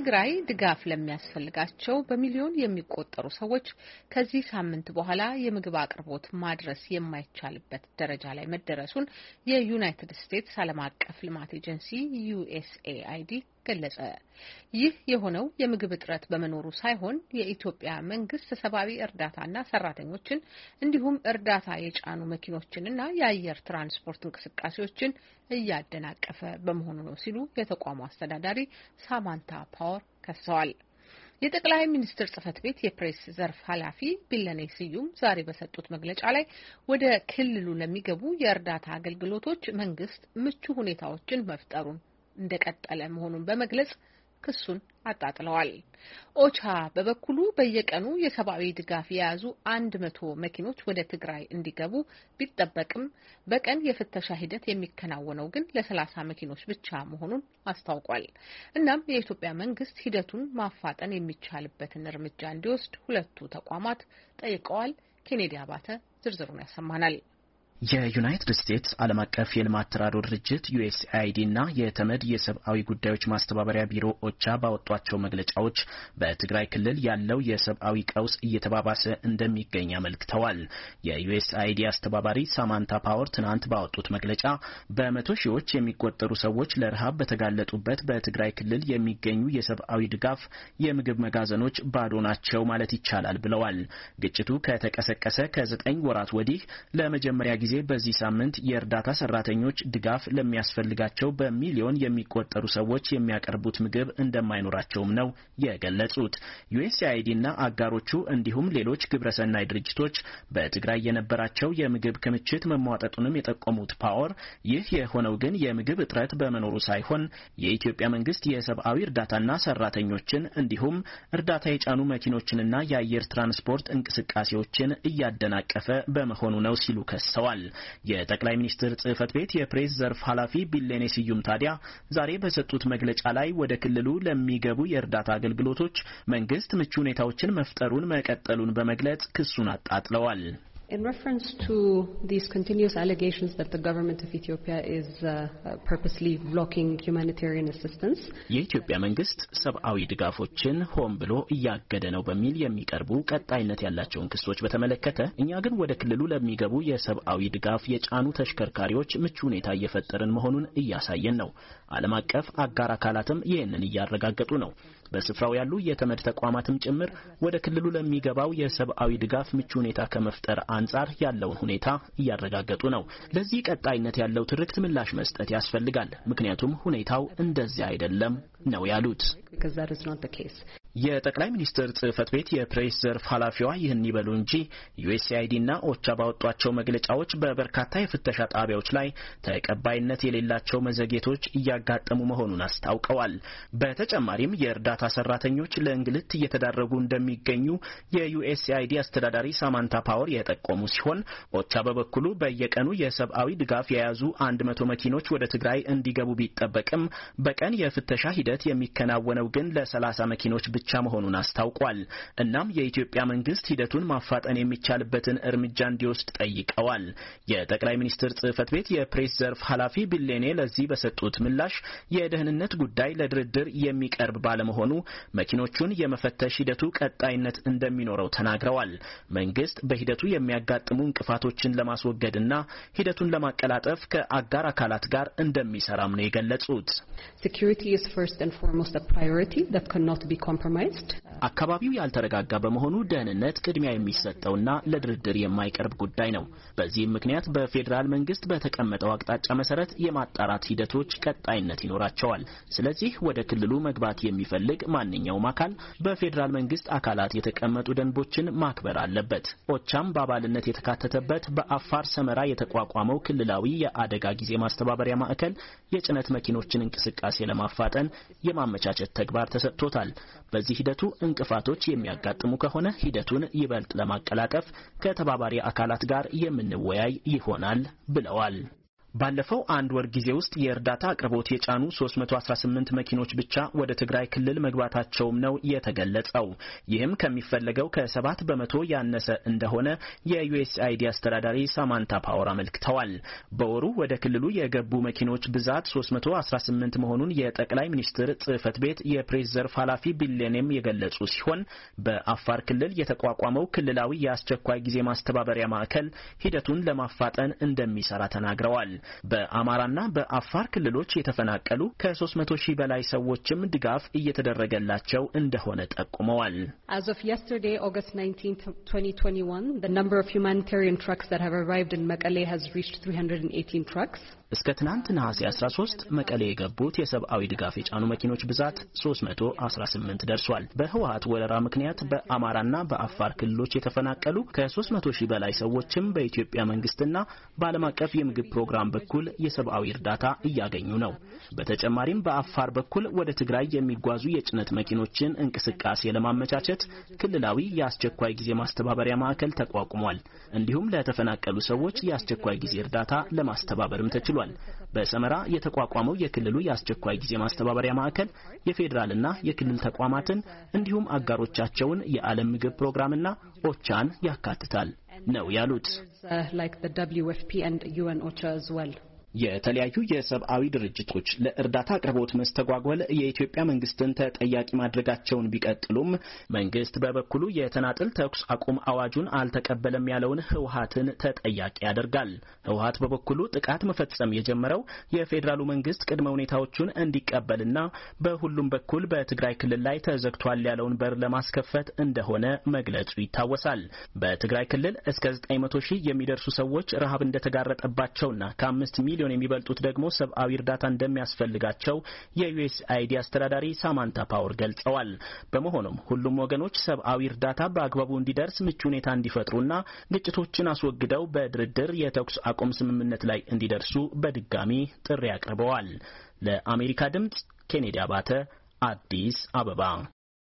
በትግራይ ድጋፍ ለሚያስፈልጋቸው በሚሊዮን የሚቆጠሩ ሰዎች ከዚህ ሳምንት በኋላ የምግብ አቅርቦት ማድረስ የማይቻልበት ደረጃ ላይ መደረሱን የዩናይትድ ስቴትስ ዓለም አቀፍ ልማት ኤጀንሲ USAID ገለጸ። ይህ የሆነው የምግብ እጥረት በመኖሩ ሳይሆን የኢትዮጵያ መንግስት ሰብአዊ እርዳታና ሰራተኞችን እንዲሁም እርዳታ የጫኑ መኪኖችንና የአየር ትራንስፖርት እንቅስቃሴዎችን እያደናቀፈ በመሆኑ ነው ሲሉ የተቋሙ አስተዳዳሪ ሳማንታ ፓወር ከሰዋል። የጠቅላይ ሚኒስትር ጽህፈት ቤት የፕሬስ ዘርፍ ኃላፊ ቢለኔ ስዩም ዛሬ በሰጡት መግለጫ ላይ ወደ ክልሉ ለሚገቡ የእርዳታ አገልግሎቶች መንግስት ምቹ ሁኔታዎችን መፍጠሩን እንደቀጠለ መሆኑን በመግለጽ ክሱን አጣጥለዋል። ኦቻ በበኩሉ በየቀኑ የሰብአዊ ድጋፍ የያዙ 100 መኪኖች ወደ ትግራይ እንዲገቡ ቢጠበቅም በቀን የፍተሻ ሂደት የሚከናወነው ግን ለ30 መኪኖች ብቻ መሆኑን አስታውቋል። እናም የኢትዮጵያ መንግስት ሂደቱን ማፋጠን የሚቻልበትን እርምጃ እንዲወስድ ሁለቱ ተቋማት ጠይቀዋል። ኬኔዲ አባተ ዝርዝሩን ያሰማናል። የዩናይትድ ስቴትስ ዓለም አቀፍ የልማት ተራድኦ ድርጅት USAID እና የተመድ የሰብአዊ ጉዳዮች ማስተባበሪያ ቢሮ ኦቻ ባወጧቸው መግለጫዎች በትግራይ ክልል ያለው የሰብአዊ ቀውስ እየተባባሰ እንደሚገኝ አመልክተዋል። የUSAID አስተባባሪ ሳማንታ ፓወር ትናንት ባወጡት መግለጫ በመቶ ሺዎች የሚቆጠሩ ሰዎች ለረሃብ በተጋለጡበት በትግራይ ክልል የሚገኙ የሰብአዊ ድጋፍ የምግብ መጋዘኖች ባዶ ናቸው ማለት ይቻላል ብለዋል። ግጭቱ ከተቀሰቀሰ ከ9 ወራት ወዲህ ለመጀመሪያ ጊዜ በዚህ ሳምንት የእርዳታ ሰራተኞች ድጋፍ ለሚያስፈልጋቸው በሚሊዮን የሚቆጠሩ ሰዎች የሚያቀርቡት ምግብ እንደማይኖራቸውም ነው የገለጹት። USAID እና አጋሮቹ እንዲሁም ሌሎች ግብረሰናይ ድርጅቶች በትግራይ የነበራቸው የምግብ ክምችት መሟጠጡንም የጠቆሙት ፓወር ይህ የሆነው ግን የምግብ እጥረት በመኖሩ ሳይሆን የኢትዮጵያ መንግስት የሰብአዊ እርዳታና ሰራተኞችን እንዲሁም እርዳታ የጫኑ መኪኖችንና የአየር ትራንስፖርት እንቅስቃሴዎችን እያደናቀፈ በመሆኑ ነው ሲሉ ከሰዋል። የጠቅላይ ሚኒስትር ጽህፈት ቤት የፕሬስ ዘርፍ ኃላፊ ቢለኔ ስዩም ታዲያ ዛሬ በሰጡት መግለጫ ላይ ወደ ክልሉ ለሚገቡ የእርዳታ አገልግሎቶች መንግስት ምቹ ሁኔታዎችን መፍጠሩን መቀጠሉን በመግለጽ ክሱን አጣጥለዋል። In reference to these continuous allegations that the government of Ethiopia is purposely blocking humanitarian assistance, የኢትዮጵያ መንግስት ሰብአዊ ድጋፎችን ሆን ብሎ እያገደ ነው በሚል የሚቀርቡ ቀጣይነት ያላቸውን ክሶች በተመለከተ እኛ ግን ወደ ክልሉ ለሚገቡ የሰብአዊ ድጋፍ የጫኑ ተሽከርካሪዎች ምቹ ሁኔታ እየፈጠርን መሆኑን እያሳየን ነው። ዓለም አቀፍ አጋር አካላትም ይህንን እያረጋገጡ ነው። በስፍራው ያሉ የተመድ ተቋማትም ጭምር ወደ ክልሉ ለሚገባው የሰብአዊ ድጋፍ ምቹ ሁኔታ ከመፍጠር አንጻር ያለውን ሁኔታ እያረጋገጡ ነው። ለዚህ ቀጣይነት ያለው ትርክት ምላሽ መስጠት ያስፈልጋል። ምክንያቱም ሁኔታው እንደዚህ አይደለም ነው ያሉት። የጠቅላይ ሚኒስትር ጽህፈት ቤት የፕሬስ ዘርፍ ኃላፊዋ ይህን ይበሉ እንጂ USAID እና ኦቻ ባወጧቸው መግለጫዎች በበርካታ የፍተሻ ጣቢያዎች ላይ ተቀባይነት የሌላቸው መዘግየቶች እያጋጠሙ መሆኑን አስታውቀዋል። በተጨማሪም የእርዳታ ሰራተኞች ለእንግልት እየተዳረጉ እንደሚገኙ የUSAID አስተዳዳሪ ሳማንታ ፓወር የጠቆሙ ሲሆን ኦቻ በበኩሉ በየቀኑ የሰብአዊ ድጋፍ የያዙ 100 መኪኖች ወደ ትግራይ እንዲገቡ ቢጠበቅም በቀን የፍተሻ ሂደት የሚከናወነው ግን ለ30 መኪኖች ብቻ መሆኑን አስታውቋል። እናም የኢትዮጵያ መንግስት ሂደቱን ማፋጠን የሚቻልበትን እርምጃ እንዲወስድ ጠይቀዋል። የጠቅላይ ሚኒስትር ጽህፈት ቤት የፕሬስ ዘርፍ ኃላፊ ቢለኔ ለዚህ በሰጡት ምላሽ የደህንነት ጉዳይ ለድርድር የሚቀርብ ባለመሆኑ መኪኖቹን የመፈተሽ ሂደቱ ቀጣይነት እንደሚኖረው ተናግረዋል። መንግስት በሂደቱ የሚያጋጥሙ እንቅፋቶችን ለማስወገድና ሂደቱን ለማቀላጠፍ ከአጋር አካላት ጋር እንደሚሰራም ነው የገለጹት። Security is first and foremost a priority that cannot be compromised. አካባቢው ያልተረጋጋ በመሆኑ ደህንነት ቅድሚያ የሚሰጠውና ለድርድር የማይቀርብ ጉዳይ ነው። በዚህም ምክንያት በፌዴራል መንግስት በተቀመጠው አቅጣጫ መሰረት የማጣራት ሂደቶች ቀጣይነት ይኖራቸዋል። ስለዚህ ወደ ክልሉ መግባት የሚፈልግ ማንኛውም አካል በፌዴራል መንግስት አካላት የተቀመጡ ደንቦችን ማክበር አለበት። ኦቻም በአባልነት የተካተተበት በአፋር ሰመራ የተቋቋመው ክልላዊ የአደጋ ጊዜ ማስተባበሪያ ማዕከል የጭነት መኪኖችን እንቅስቃሴ ለማፋጠን የማመቻቸት ተግባር ተሰጥቶታል። በዚህ ሂደቱ እንቅፋቶች የሚያጋጥሙ ከሆነ ሂደቱን ይበልጥ ለማቀላጠፍ ከተባባሪ አካላት ጋር የምንወያይ ይሆናል ብለዋል። ባለፈው አንድ ወር ጊዜ ውስጥ የእርዳታ አቅርቦት የጫኑ 318 መኪኖች ብቻ ወደ ትግራይ ክልል መግባታቸውም ነው የተገለጸው። ይህም ከሚፈለገው ከ7 በመቶ ያነሰ እንደሆነ የዩኤስአይዲ አስተዳዳሪ ሳማንታ ፓወር አመልክተዋል። በወሩ ወደ ክልሉ የገቡ መኪኖች ብዛት 318 መሆኑን የጠቅላይ ሚኒስትር ጽህፈት ቤት የፕሬስ ዘርፍ ኃላፊ ቢሌኔም የገለጹ ሲሆን በአፋር ክልል የተቋቋመው ክልላዊ የአስቸኳይ ጊዜ ማስተባበሪያ ማዕከል ሂደቱን ለማፋጠን እንደሚሰራ ተናግረዋል። በአማራና በአፋር ክልሎች የተፈናቀሉ ከ300 ሺህ በላይ ሰዎችም ድጋፍ እየተደረገላቸው እንደሆነ ጠቁመዋል። As of yesterday, August 19, 2021, the number of humanitarian trucks that have arrived in Mekelle has reached 318 trucks. እስከ ትናንት ነሐሴ 13 መቀሌ የገቡት የሰብአዊ ድጋፍ የጫኑ መኪኖች ብዛት 318 ደርሷል። በህወሓት ወረራ ምክንያት በአማራና በአፋር ክልሎች የተፈናቀሉ ከ300 ሺህ በላይ ሰዎችም በኢትዮጵያ መንግስትና በዓለም አቀፍ የምግብ ፕሮግራም በኩል የሰብአዊ እርዳታ እያገኙ ነው። በተጨማሪም በአፋር በኩል ወደ ትግራይ የሚጓዙ የጭነት መኪኖችን እንቅስቃሴ ለማመቻቸት ክልላዊ የአስቸኳይ ጊዜ ማስተባበሪያ ማዕከል ተቋቁሟል። እንዲሁም ለተፈናቀሉ ሰዎች የአስቸኳይ ጊዜ እርዳታ ለማስተባበርም ተችሏል። በሰመራ የተቋቋመው የክልሉ የአስቸኳይ ጊዜ ማስተባበሪያ ማዕከል የፌዴራልና የክልል ተቋማትን እንዲሁም አጋሮቻቸውን የዓለም ምግብ ፕሮግራምና ኦቻን ያካትታል ነው ያሉት። Like the WFP and UN OCHA as well. የተለያዩ የሰብአዊ ድርጅቶች ለእርዳታ አቅርቦት መስተጓጎል የኢትዮጵያ መንግስትን ተጠያቂ ማድረጋቸውን ቢቀጥሉም መንግስት በበኩሉ የተናጥል ተኩስ አቁም አዋጁን አልተቀበለም ያለውን ህወሓትን ተጠያቂ ያደርጋል። ህወሓት በበኩሉ ጥቃት መፈጸም የጀመረው የፌዴራሉ መንግስት ቅድመ ሁኔታዎቹን እንዲቀበልና በሁሉም በኩል በትግራይ ክልል ላይ ተዘግቷል ያለውን በር ለማስከፈት እንደሆነ መግለጹ ይታወሳል። በትግራይ ክልል እስከ 900 ሺህ የሚደርሱ ሰዎች ረሃብ እንደተጋረጠባቸውና ከ5 ሚሊዮን የሚበልጡት ደግሞ ሰብአዊ እርዳታ እንደሚያስፈልጋቸው የዩኤስአይዲ አስተዳዳሪ ሳማንታ ፓወር ገልጸዋል። በመሆኑም ሁሉም ወገኖች ሰብአዊ እርዳታ በአግባቡ እንዲደርስ ምቹ ሁኔታ እንዲፈጥሩና ግጭቶችን አስወግደው በድርድር የተኩስ አቁም ስምምነት ላይ እንዲደርሱ በድጋሚ ጥሪ አቅርበዋል። ለአሜሪካ ድምጽ ኬኔዲ አባተ አዲስ አበባ